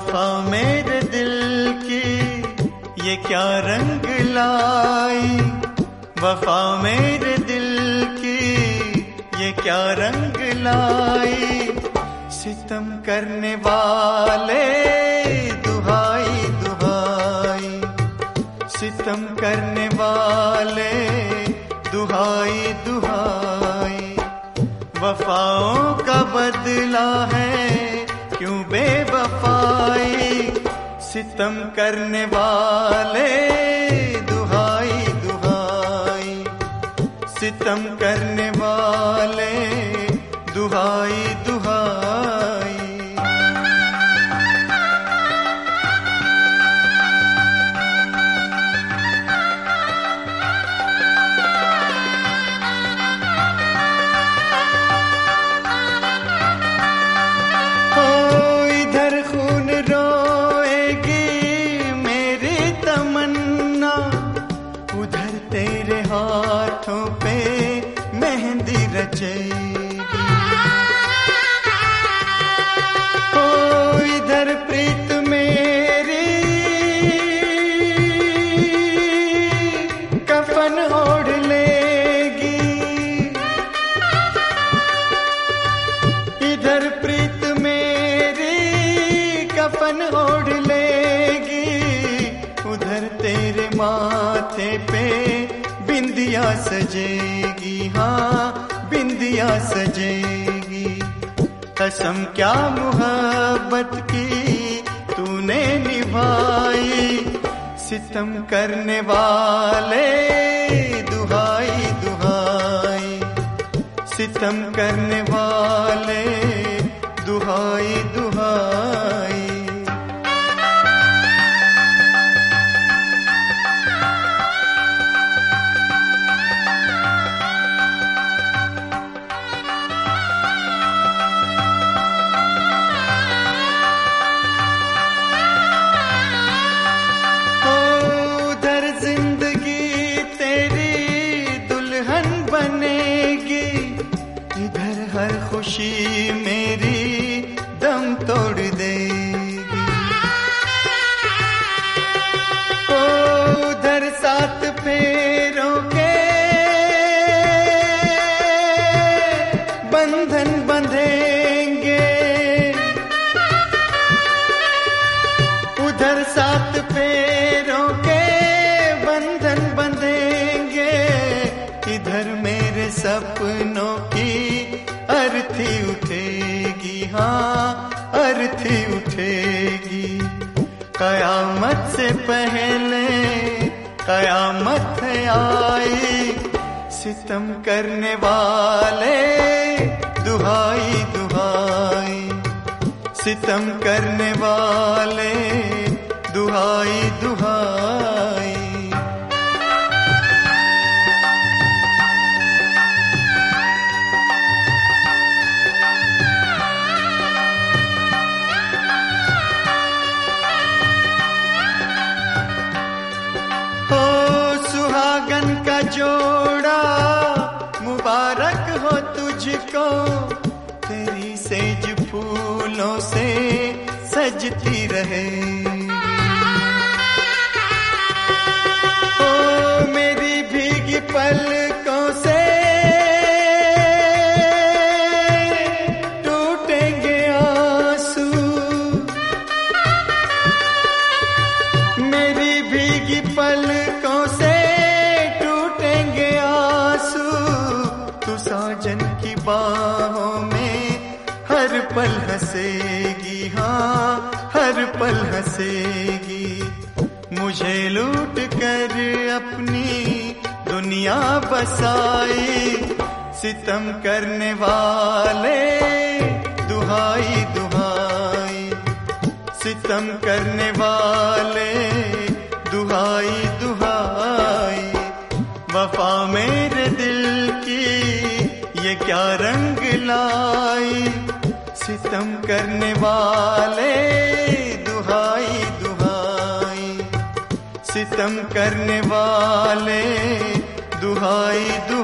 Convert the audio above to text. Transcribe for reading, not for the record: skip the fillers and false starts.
वफा मेरे दिल की ये क्या रंग लाई, वफा मेरे दिल की ये क्या रंग लाई। सितम करने वाले दुहाई दुहाई, सितम करने वाले दुहाई दुहाई। वफाओं का बदला है क्यों बेवफाई, सितम करने वाले दुहाई दुहाई, सितम करने वाले दुहाई दुहाई। तेरे हाथों पे मेहंदी रचेगी, ओ इधर प्रीत मेरी कफन ओढ़ लेगी, इधर प्रीत मेरी कफन ओढ़ लेगी। उधर तेरे माथे पे बिंदिया सजेगी, हाँ बिंदिया सजेगी। कसम क्या मोहब्बत की तूने निभाई, सितम करने वाले दुहाई दुहाई, सितम करने वाले दुहाई दुहाई। हर खुशी मेरी दम तोड़ देगी, ओ उधर सात फेरों के बंधन बंधेंगे, उधर सात फेरों के बंधन बंधेंगे। इधर मेरे सपनों की अर्थी उठेगी, हाँ अर्थी उठेगी। कयामत से पहले कयामत आई, सितम करने वाले दुहाई दुहाई, सितम करने वाले दुहाई दुहाई। सुहागन का जोड़ा मुबारक हो तुझको, तेरी सेज फूलों से सजती रहे। ओ मेरी भीगी पलकों से टूटेंगे आंसू, मेरी भीगी पलकों से साजन की बाहों में हर पल हंसेगी, हाँ हर पल हंसेगी। मुझे लूट कर अपनी दुनिया बसाई, सितम करने वाले दुहाई दुहाई, सितम करने वाले दुहाई दुहाई। वफा मेरे दिल की ये क्या रंग लाई, सितम करने वाले दुहाई दुहाई, सितम करने वाले दुहाई दुहाई।